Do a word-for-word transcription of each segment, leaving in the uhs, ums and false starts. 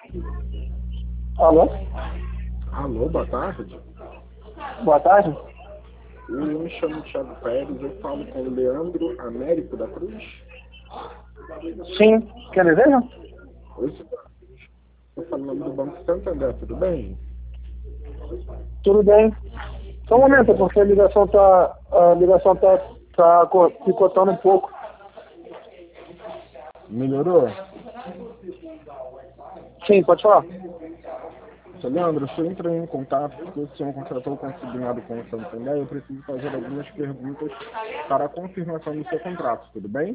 Alô? Alô, boa tarde. Boa tarde. Eu me chamo Thiago Pérez, eu falo com o Leandro Américo da Cruz. Sim, quer desejo? Oi, estou falando do Banco Santander, tudo bem? Tudo bem. Só um momento, porque a ligação tá, a ligação tá, tá co- picotando um pouco. Melhorou? Sim, pode falar. Seu Leandro, eu estou entrando em contato porque o senhor contratou o consignado com o Santander e eu preciso fazer algumas perguntas para a confirmação do seu contrato, tudo bem?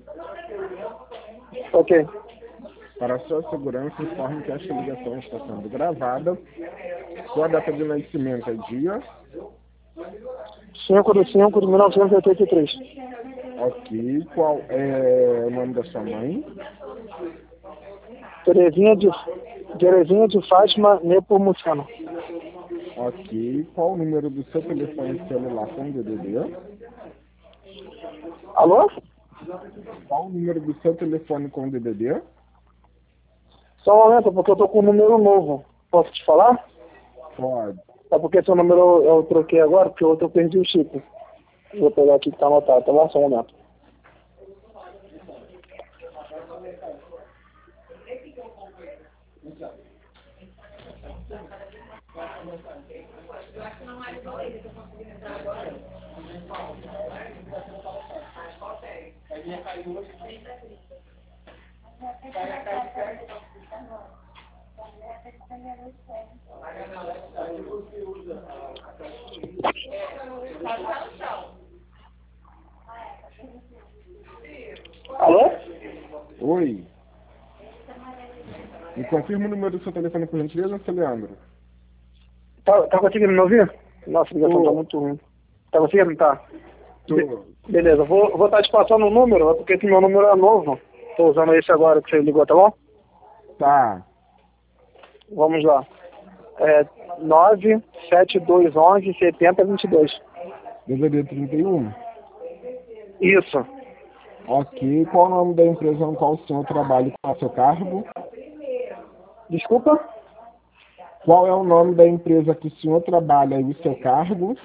Ok. Para a sua segurança, informe que esta ligação está sendo gravada. Sua data de nascimento é dia. cinco de cinco de mil novecentos e oitenta e três. Ok. Qual é o nome da sua mãe? Terezinha de, Terezinha de Fátima Nepomuceno. Ok. Qual o número do seu telefone celular com D D D? Alô? Qual o número do seu telefone com D D D? Só um momento, porque eu tô com um número novo. Posso te falar? Pode. É porque seu número eu, eu troquei agora, porque o outro eu perdi o chip. Vou pegar aqui que tá anotado, tá bom? Só um momento. Alô? Oi. Me confirma o número do seu telefone, por gentileza, seu Leandro? Tá, tá conseguindo me ouvir? Nossa, a ligação tá Tô. muito ruim. Tá conseguindo? Tá. Be- Tô. beleza, vou vou estar te passando o número, é porque esse meu número é novo. Tô usando esse agora que você ligou, tá bom? Tá. Vamos lá. É nove sete dois um um sete zero dois dois. D D D trinta e um? Isso. Ok. Qual o nome da empresa no qual o senhor trabalha e qual é o seu cargo? Desculpa? Qual é o nome da empresa que o senhor trabalha e o seu cargo?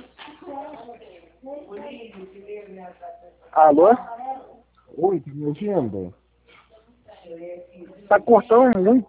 Alô? Oi, tá me ouvindo? Tá cortando muito.